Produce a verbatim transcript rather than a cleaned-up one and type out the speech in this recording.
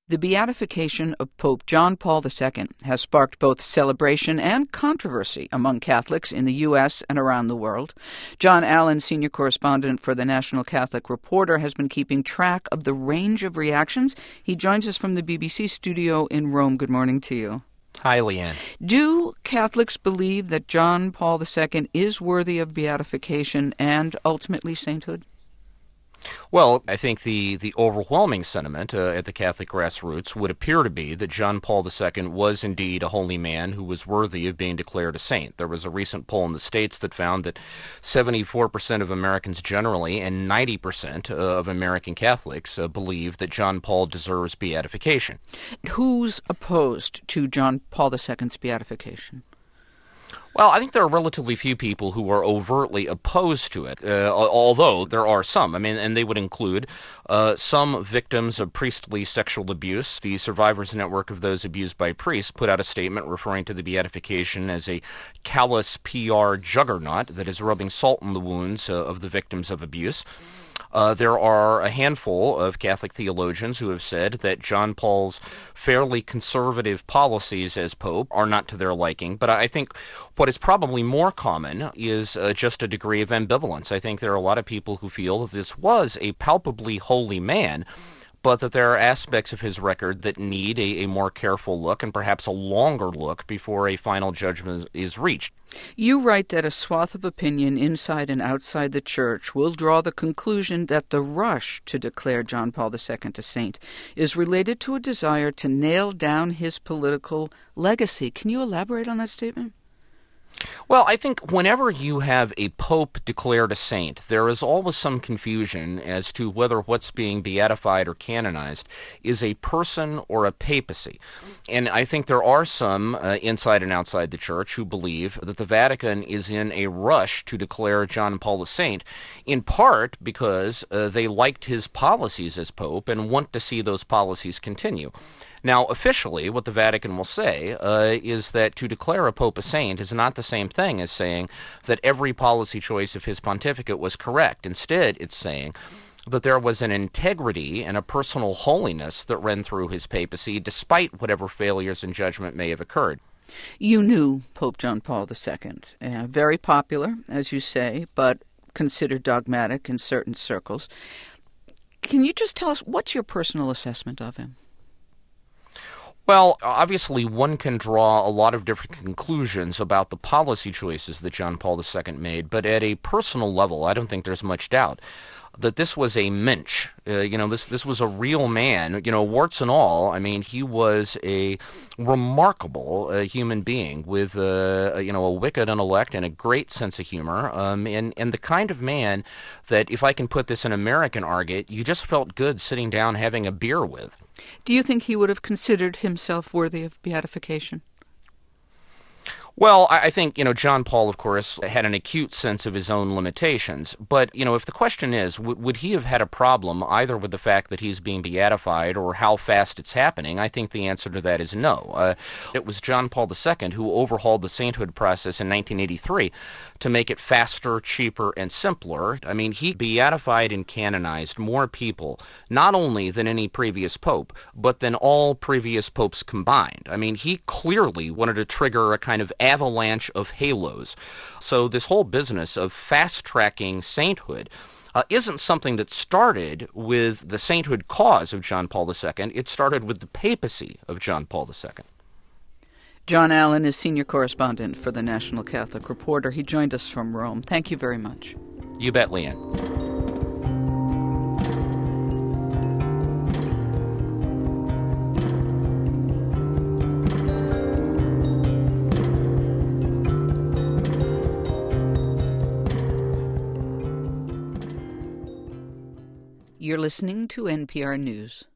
The beatification of Pope John Paul the Second has sparked both celebration and controversy among Catholics in the U S and around the world. John Allen, senior correspondent for the National Catholic Reporter, has been keeping track of the range of reactions. He joins us from the B B C studio in Rome. Good morning to you. Hi, Leanne. Do Catholics believe that John Paul the Second is worthy of beatification and ultimately sainthood? Well, I think the, the overwhelming sentiment uh, at the Catholic grassroots would appear to be that John Paul the Second was indeed a holy man who was worthy of being declared a saint. There was a recent poll in the States that found that seventy-four percent of Americans generally and ninety percent of American Catholics uh, believe that John Paul deserves beatification. Who's opposed to John Paul the Second's beatification? Well, I think there are relatively few people who are overtly opposed to it, uh, although there are some. I mean, and they would include uh, some victims of priestly sexual abuse. The Survivors Network of those abused by priests put out a statement referring to the beatification as a callous P R juggernaut that is rubbing salt in the wounds uh, of the victims of abuse. Uh, there are a handful of Catholic theologians who have said that John Paul's fairly conservative policies as Pope are not to their liking. But I think what is probably more common is uh, just a degree of ambivalence. I think there are a lot of people who feel that this was a palpably holy man, but that there are aspects of his record that need a, a more careful look and perhaps a longer look before a final judgment is reached. You write that a swath of opinion inside and outside the Church will draw the conclusion that the rush to declare John Paul the Second a saint is related to a desire to nail down his political legacy. Can you elaborate on that statement? Well, I think whenever you have a pope declared a saint, there is always some confusion as to whether what's being beatified or canonized is a person or a papacy. And I think there are some uh, inside and outside the Church who believe that the Vatican is in a rush to declare John Paul a saint, in part because uh, they liked his policies as pope and want to see those policies continue. Now, officially, what the Vatican will say uh, is that to declare a pope a saint is not the same thing as saying that every policy choice of his pontificate was correct. Instead, it's saying that there was an integrity and a personal holiness that ran through his papacy, despite whatever failures in judgment may have occurred. You knew Pope John Paul the Second, uh, very popular, as you say, but considered dogmatic in certain circles. Can you just tell us, what's your personal assessment of him? Well, obviously one can draw a lot of different conclusions about the policy choices that John Paul the Second made, but at a personal level, I don't think there's much doubt that this was a mensch. Uh, you know, this this was a real man, you know, warts and all. I mean, he was a remarkable uh, human being with, uh, you know, a wicked intellect and a great sense of humor, um, and, and the kind of man that, if I can put this in American argot, you just felt good sitting down having a beer with. Do you think he would have considered himself worthy of beatification? Well, I think, you know, John Paul, of course, had an acute sense of his own limitations. But, you know, if the question is, w- would he have had a problem either with the fact that he's being beatified or how fast it's happening, I think the answer to that is no. Uh, it was John Paul the Second who overhauled the sainthood process in nineteen eighty-three to make it faster, cheaper, and simpler. I mean, he beatified and canonized more people, not only than any previous pope, but than all previous popes combined. I mean, he clearly wanted to trigger a kind of avalanche of halos. So this whole business of fast-tracking sainthood uh, isn't something that started with the sainthood cause of John Paul the Second. It started with the papacy of John Paul the Second. John Allen is senior correspondent for the National Catholic Reporter. He joined us from Rome. Thank you very much. You bet, Leanne. You're listening to N P R News.